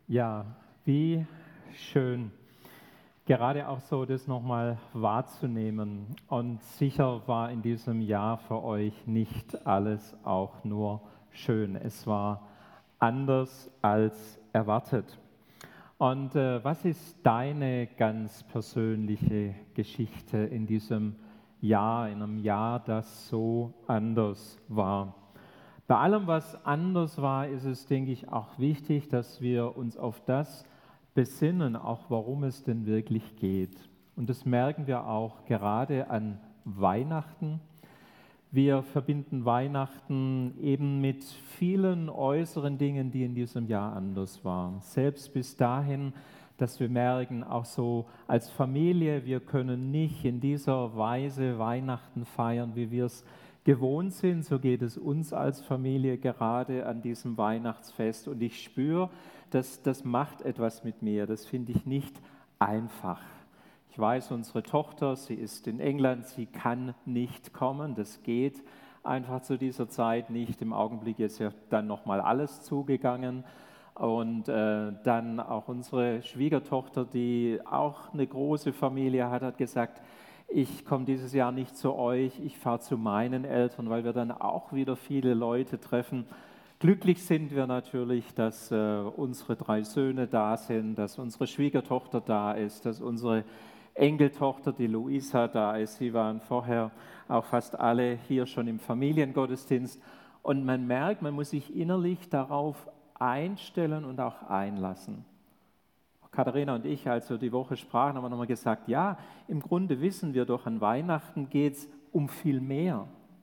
Ja, wie schön, gerade auch so das nochmal wahrzunehmen. Und sicher war in diesem Jahr für euch nicht alles auch nur schön. Es war anders als erwartet. Und was ist deine ganz persönliche Geschichte in diesem Jahr, in einem Jahr, das so anders war? Bei allem, was anders war, ist es, denke ich, auch wichtig, dass wir uns auf das besinnen, auch warum es denn wirklich geht. Und das merken wir auch gerade an Weihnachten. Wir verbinden Weihnachten eben mit vielen äußeren Dingen, die in diesem Jahr anders waren. Selbst bis dahin, dass wir merken, auch so als Familie, wir können nicht in dieser Weise Weihnachten feiern, wie wir es gewohnt sind. So geht es uns als Familie gerade an diesem Weihnachtsfest. Und ich spüre, dass das macht etwas mit mir. Das finde ich nicht einfach. Ich weiß, unsere Tochter, sie ist in England, sie kann nicht kommen. Das geht einfach zu dieser Zeit nicht. Im Augenblick ist ja dann nochmal alles zugegangen. Und dann auch unsere Schwiegertochter, die auch eine große Familie hat, hat gesagt, ich komme dieses Jahr nicht zu euch, ich fahre zu meinen Eltern, weil wir dann auch wieder viele Leute treffen. Glücklich sind wir natürlich, dass unsere 3 Söhne da sind, dass unsere Schwiegertochter da ist, dass unsere Enkeltochter, die Luisa, da ist. Sie waren vorher auch fast alle hier schon im Familiengottesdienst. Und man merkt, man muss sich innerlich darauf einstellen und auch einlassen. Katharina und ich, als wir die Woche sprachen, haben wir nochmal gesagt, ja, im Grunde wissen wir doch, an Weihnachten geht es um viel mehr.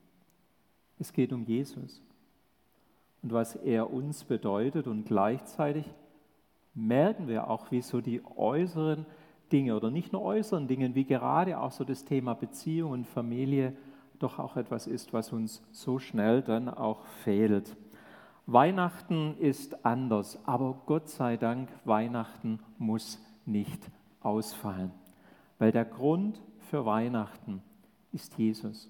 Es geht um Jesus und was er uns bedeutet, und gleichzeitig merken wir auch, wie so die äußeren Dinge oder nicht nur äußeren Dinge, wie gerade auch so das Thema Beziehung und Familie doch auch etwas ist, was uns so schnell dann auch fehlt. Weihnachten ist anders, aber Gott sei Dank, Weihnachten muss nicht ausfallen, weil der Grund für Weihnachten ist Jesus.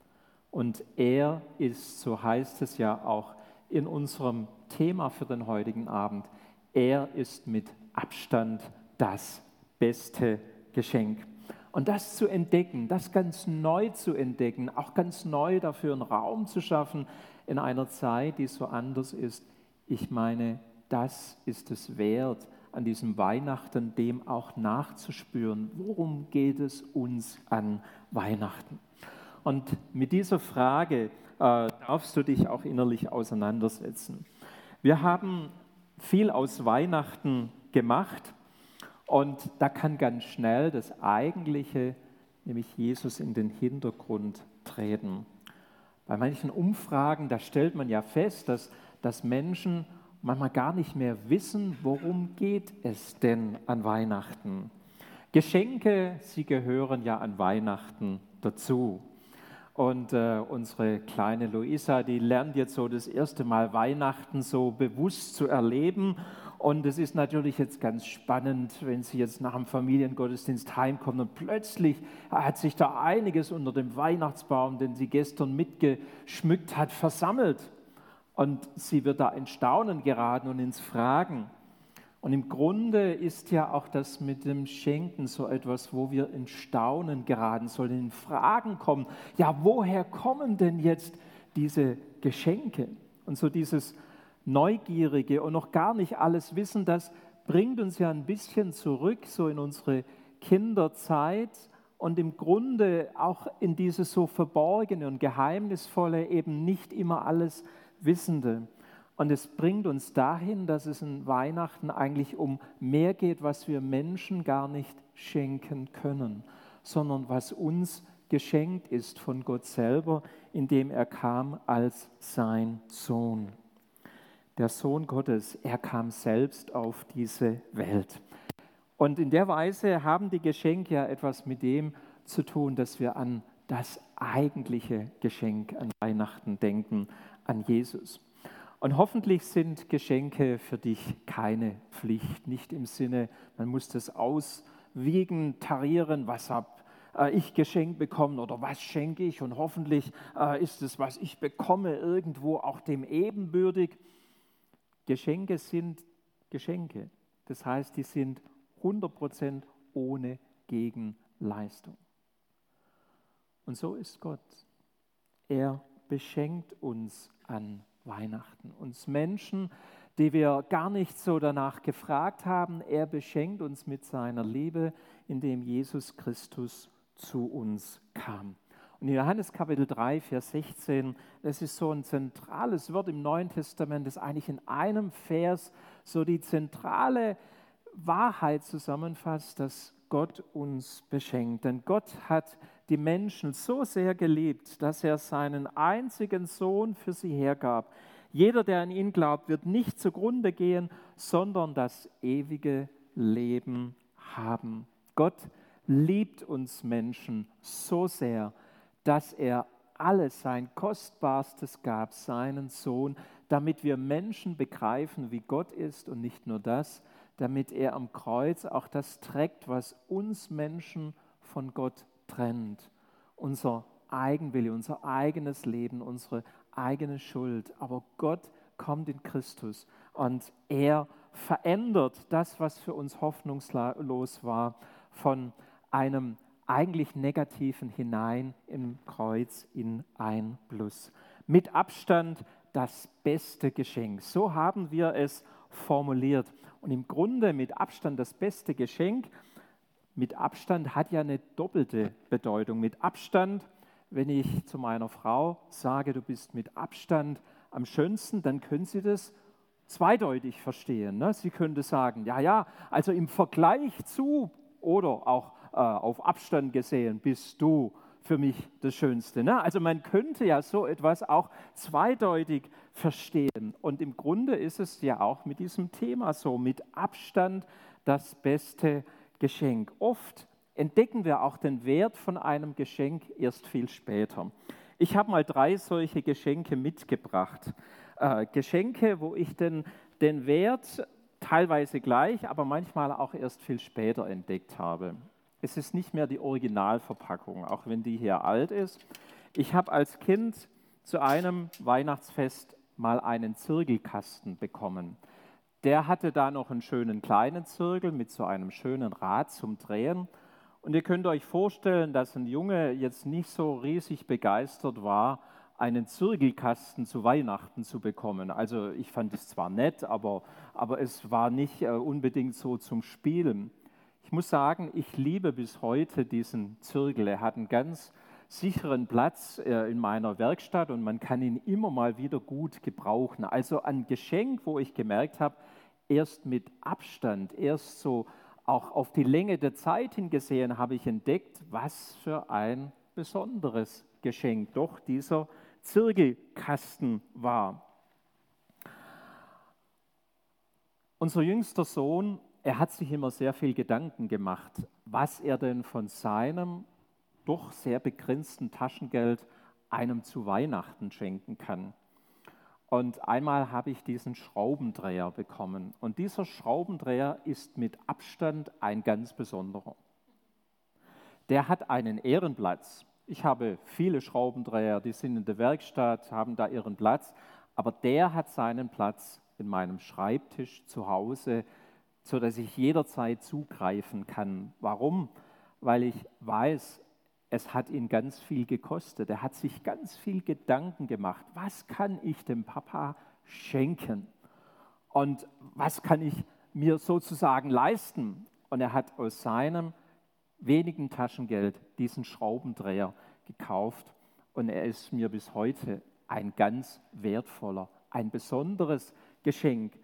Und er ist, so heißt es ja auch in unserem Thema für den heutigen Abend, er ist mit Abstand das beste Geschenk. Und das zu entdecken, das ganz neu zu entdecken, auch ganz neu dafür einen Raum zu schaffen in einer Zeit, die so anders ist, ich meine, das ist es wert, an diesem Weihnachten dem auch nachzuspüren. Worum geht es uns an Weihnachten? Und mit dieser Frage darfst du dich auch innerlich auseinandersetzen. Wir haben viel aus Weihnachten gemacht und da kann ganz schnell das Eigentliche, nämlich Jesus, in den Hintergrund treten. Bei manchen Umfragen, da stellt man ja fest, dass Menschen manchmal gar nicht mehr wissen, worum geht es denn an Weihnachten. Geschenke, sie gehören ja an Weihnachten dazu. Und unsere kleine Luisa, die lernt jetzt so das erste Mal Weihnachten so bewusst zu erleben. Und es ist natürlich jetzt ganz spannend, wenn sie jetzt nach dem Familiengottesdienst heimkommt und plötzlich hat sich da einiges unter dem Weihnachtsbaum, den sie gestern mitgeschmückt hat, versammelt. Und sie wird da in Staunen geraten und ins Fragen. Und im Grunde ist ja auch das mit dem Schenken so etwas, wo wir in Staunen geraten sollen, in Fragen kommen. Ja, woher kommen denn jetzt diese Geschenke? Und so dieses Neugierige und noch gar nicht alles wissen, das bringt uns ja ein bisschen zurück, so in unsere Kinderzeit und im Grunde auch in dieses so Verborgene und Geheimnisvolle, eben nicht immer alles Wissende. Und es bringt uns dahin, dass es in Weihnachten eigentlich um mehr geht, was wir Menschen gar nicht schenken können, sondern was uns geschenkt ist von Gott selber, indem er kam als sein Sohn. Der Sohn Gottes, er kam selbst auf diese Welt. Und in der Weise haben die Geschenke ja etwas mit dem zu tun, dass wir an das eigentliche Geschenk an Weihnachten denken, an Jesus. Und hoffentlich sind Geschenke für dich keine Pflicht, nicht im Sinne, man muss das auswiegen, tarieren, was habe ich geschenkt bekommen oder was schenke ich, und hoffentlich ist es, was ich bekomme, irgendwo auch dem ebenbürtig. Geschenke sind Geschenke. Das heißt, die sind 100% ohne Gegenleistung. Und so ist Gott. Er beschenkt uns an Weihnachten. Uns Menschen, die wir gar nicht so danach gefragt haben, er beschenkt uns mit seiner Liebe, indem Jesus Christus zu uns kam. Und in Johannes Kapitel 3, Vers 16, das ist so ein zentrales Wort im Neuen Testament, das eigentlich in einem Vers so die zentrale Wahrheit zusammenfasst, dass Gott uns beschenkt. Denn Gott hat die Menschen so sehr geliebt, dass er seinen einzigen Sohn für sie hergab. Jeder, der an ihn glaubt, wird nicht zugrunde gehen, sondern das ewige Leben haben. Gott liebt uns Menschen so sehr, dass er alles, sein Kostbarstes gab, seinen Sohn, damit wir Menschen begreifen, wie Gott ist und nicht nur das, damit er am Kreuz auch das trägt, was uns Menschen von Gott trennt. Unser Eigenwille, unser eigenes Leben, unsere eigene Schuld. Aber Gott kommt in Christus und er verändert das, was für uns hoffnungslos war, von einem eigentlich Negativen hinein im Kreuz in ein Plus. Mit Abstand das beste Geschenk. So haben wir es formuliert. Und im Grunde mit Abstand das beste Geschenk, mit Abstand hat ja eine doppelte Bedeutung. Mit Abstand, wenn ich zu meiner Frau sage, du bist mit Abstand am schönsten, dann können Sie das zweideutig verstehen. Ne? Sie könnte sagen, ja, also im Vergleich zu oder auch auf Abstand gesehen bist du für mich das Schönste. Ne? Also man könnte ja so etwas auch zweideutig verstehen. Und im Grunde ist es ja auch mit diesem Thema so, mit Abstand das beste Geschenk. Oft entdecken wir auch den Wert von einem Geschenk erst viel später. Ich habe mal 3 solche Geschenke mitgebracht. Geschenke, wo ich den Wert teilweise gleich, aber manchmal auch erst viel später entdeckt habe. Es ist nicht mehr die Originalverpackung, auch wenn die hier alt ist. Ich habe als Kind zu einem Weihnachtsfest mal einen Zirkelkasten bekommen. Der hatte da noch einen schönen kleinen Zirkel mit so einem schönen Rad zum Drehen. Und ihr könnt euch vorstellen, dass ein Junge jetzt nicht so riesig begeistert war, einen Zirkelkasten zu Weihnachten zu bekommen. Also ich fand es zwar nett, aber es war nicht unbedingt so zum Spielen. Ich muss sagen, ich liebe bis heute diesen Zirkel. Er hat einen ganz sicheren Platz in meiner Werkstatt und man kann ihn immer mal wieder gut gebrauchen. Also ein Geschenk, wo ich gemerkt habe, erst mit Abstand, erst so auch auf die Länge der Zeit hingesehen, habe ich entdeckt, was für ein besonderes Geschenk doch dieser Zirkelkasten war. Unser jüngster Sohn, er hat sich immer sehr viel Gedanken gemacht, was er denn von seinem doch sehr begrenzten Taschengeld einem zu Weihnachten schenken kann. Und einmal habe ich diesen Schraubendreher bekommen. Und dieser Schraubendreher ist mit Abstand ein ganz besonderer. Der hat einen Ehrenplatz. Ich habe viele Schraubendreher, die sind in der Werkstatt, haben da ihren Platz. Aber der hat seinen Platz in meinem Schreibtisch zu Hause, sodass ich jederzeit zugreifen kann. Warum? Weil ich weiß, es hat ihn ganz viel gekostet. Er hat sich ganz viel Gedanken gemacht. Was kann ich dem Papa schenken? Und was kann ich mir sozusagen leisten? Und er hat aus seinem wenigen Taschengeld diesen Schraubendreher gekauft. Und er ist mir bis heute ein ganz wertvoller, ein besonderes Geschenk.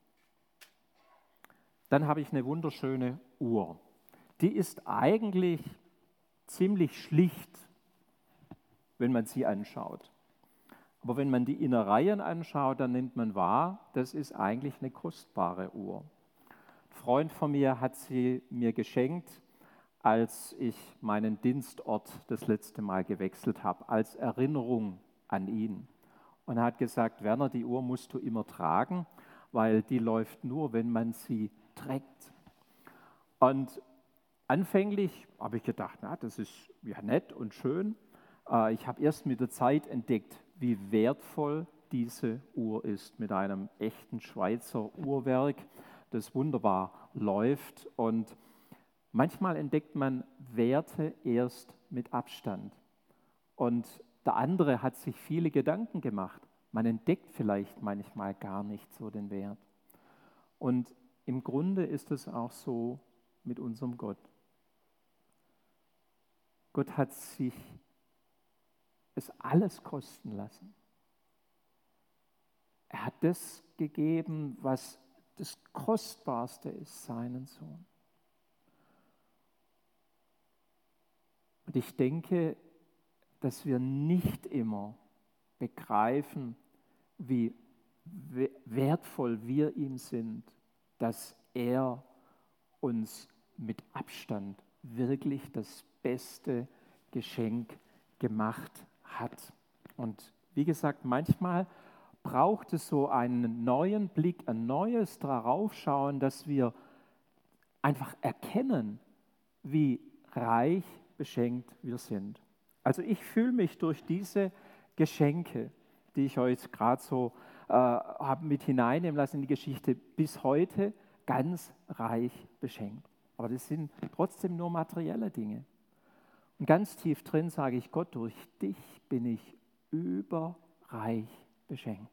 Dann habe ich eine wunderschöne Uhr. Die ist eigentlich ziemlich schlicht, wenn man sie anschaut. Aber wenn man die Innereien anschaut, dann nimmt man wahr, das ist eigentlich eine kostbare Uhr. Ein Freund von mir hat sie mir geschenkt, als ich meinen Dienstort das letzte Mal gewechselt habe, als Erinnerung an ihn. Und er hat gesagt, Werner, die Uhr musst du immer tragen, weil die läuft nur, wenn man sie trägt. Und anfänglich habe ich gedacht, na, das ist ja nett und schön. Ich habe erst mit der Zeit entdeckt, wie wertvoll diese Uhr ist, mit einem echten Schweizer Uhrwerk, das wunderbar läuft. Und manchmal entdeckt man Werte erst mit Abstand. Und der andere hat sich viele Gedanken gemacht. Man entdeckt vielleicht manchmal gar nicht so den Wert. Und im Grunde ist es auch so mit unserem Gott. Gott hat sich es alles kosten lassen. Er hat das gegeben, was das Kostbarste ist, seinen Sohn. Und ich denke, dass wir nicht immer begreifen, wie wertvoll wir ihm sind, dass er uns mit Abstand wirklich das beste Geschenk gemacht hat. Und wie gesagt, manchmal braucht es so einen neuen Blick, ein neues Daraufschauen, dass wir einfach erkennen, wie reich beschenkt wir sind. Also ich fühle mich durch diese Geschenke, die ich euch gerade so habe mit hineinnehmen lassen in die Geschichte, bis heute ganz reich beschenkt. Aber das sind trotzdem nur materielle Dinge. Und ganz tief drin sage ich, Gott, durch dich bin ich überreich beschenkt.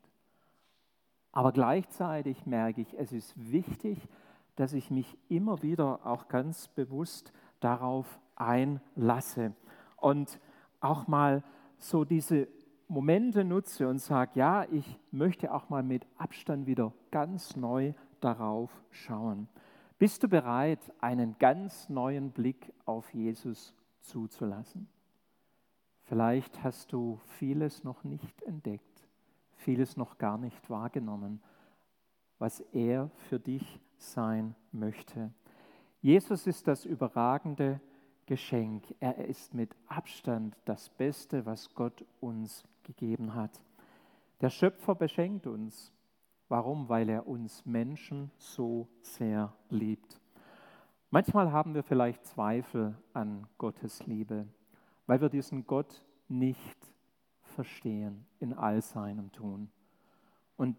Aber gleichzeitig merke ich, es ist wichtig, dass ich mich immer wieder auch ganz bewusst darauf einlasse und auch mal so diese Momente nutze und sage, ja, ich möchte auch mal mit Abstand wieder ganz neu darauf schauen. Bist du bereit, einen ganz neuen Blick auf Jesus zuzulassen? Vielleicht hast du vieles noch nicht entdeckt, vieles noch gar nicht wahrgenommen, was er für dich sein möchte. Jesus ist das überragende Geschenk. Er ist mit Abstand das Beste, was Gott uns gegeben hat. Der Schöpfer beschenkt uns. Warum? Weil er uns Menschen so sehr liebt. Manchmal haben wir vielleicht Zweifel an Gottes Liebe, weil wir diesen Gott nicht verstehen in all seinem Tun. Und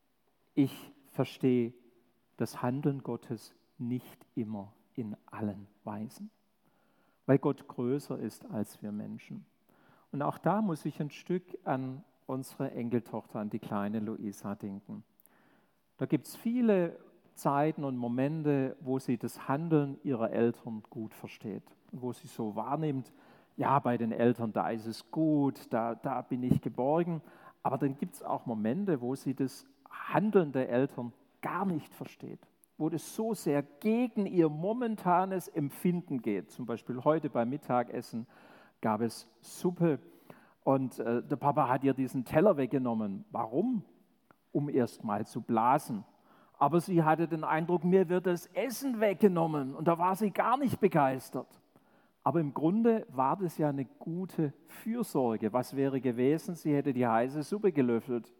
ich verstehe das Handeln Gottes nicht immer in allen Weisen, weil Gott größer ist als wir Menschen. Und auch da muss ich ein Stück an unsere Enkeltochter, an die kleine Luisa denken. Da gibt es viele Zeiten und Momente, wo sie das Handeln ihrer Eltern gut versteht und wo sie so wahrnimmt, ja, bei den Eltern, da ist es gut, da bin ich geborgen. Aber dann gibt es auch Momente, wo sie das Handeln der Eltern gar nicht versteht, wo das so sehr gegen ihr momentanes Empfinden geht. Zum Beispiel heute beim Mittagessen gab es Suppe und der Papa hat ihr diesen Teller weggenommen. Warum? Um erst mal zu blasen. Aber sie hatte den Eindruck, mir wird das Essen weggenommen und da war sie gar nicht begeistert. Aber im Grunde war das ja eine gute Fürsorge. Was wäre gewesen? Sie hätte die heiße Suppe gelöffelt.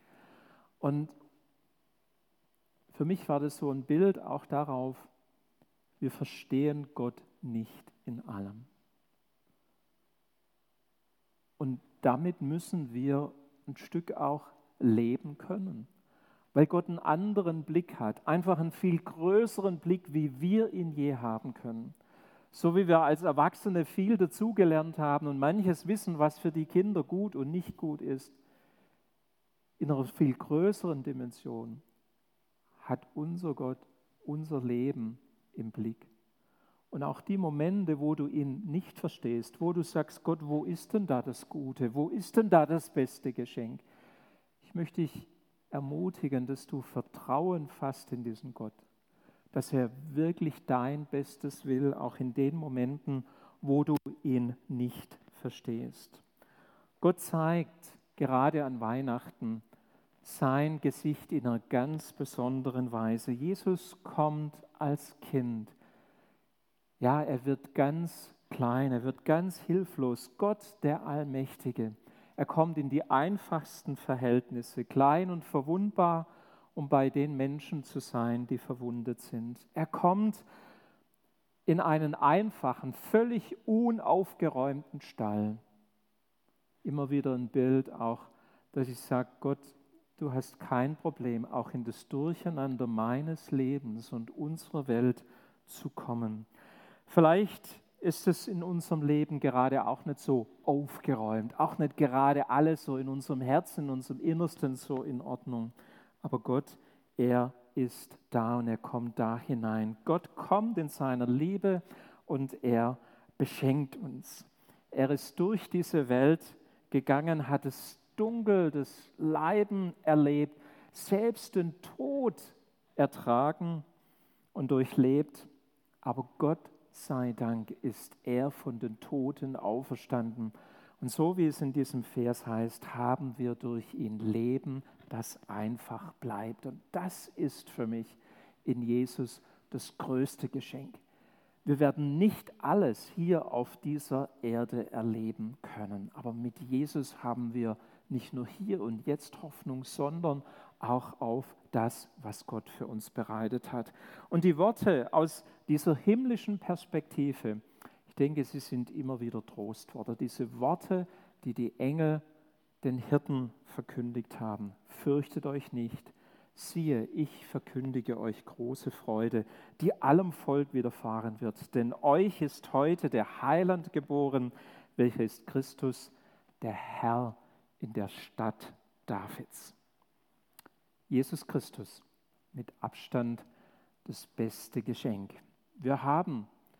Und für mich war das so ein Bild auch darauf, wir verstehen Gott nicht in allem. Und damit müssen wir ein Stück auch leben können, weil Gott einen anderen Blick hat, einfach einen viel größeren Blick, wie wir ihn je haben können. So wie wir als Erwachsene viel dazugelernt haben und manches wissen, was für die Kinder gut und nicht gut ist, in einer viel größeren Dimension hat unser Gott unser Leben im Blick. Und auch die Momente, wo du ihn nicht verstehst, wo du sagst, Gott, wo ist denn da das Gute? Wo ist denn da das beste Geschenk? Ich möchte dich ermutigen, dass du Vertrauen fasst in diesen Gott, dass er wirklich dein Bestes will, auch in den Momenten, wo du ihn nicht verstehst. Gott zeigt gerade an Weihnachten sein Gesicht in einer ganz besonderen Weise. Jesus kommt als Kind. Ja, er wird ganz klein, er wird ganz hilflos. Gott, der Allmächtige. Er kommt in die einfachsten Verhältnisse, klein und verwundbar, um bei den Menschen zu sein, die verwundet sind. Er kommt in einen einfachen, völlig unaufgeräumten Stall. Immer wieder ein Bild auch, dass ich sage, Gott du hast kein Problem, auch in das Durcheinander meines Lebens und unserer Welt zu kommen. Vielleicht ist es in unserem Leben gerade auch nicht so aufgeräumt, auch nicht gerade alles so in unserem Herzen, in unserem Innersten so in Ordnung. Aber Gott, er ist da und er kommt da hinein. Gott kommt in seiner Liebe und er beschenkt uns. Er ist durch diese Welt gegangen, hat das Dunkel, das Leiden erlebt, selbst den Tod ertragen und durchlebt. Aber Gott sei Dank ist er von den Toten auferstanden. Und so wie es in diesem Vers heißt, haben wir durch ihn Leben, das einfach bleibt. Und das ist für mich in Jesus das größte Geschenk. Wir werden nicht alles hier auf dieser Erde erleben können, aber mit Jesus haben wir nicht nur hier und jetzt Hoffnung, sondern auch auf das, was Gott für uns bereitet hat. Und die Worte aus dieser himmlischen Perspektive, ich denke, sie sind immer wieder Trostworte. Diese Worte, die die Engel den Hirten verkündigt haben. Fürchtet euch nicht. Siehe, ich verkündige euch große Freude, die allem Volk widerfahren wird. Denn euch ist heute der Heiland geboren, welcher ist Christus, der Herr in der Stadt Davids. Jesus Christus, mit Abstand das beste Geschenk. Wir haben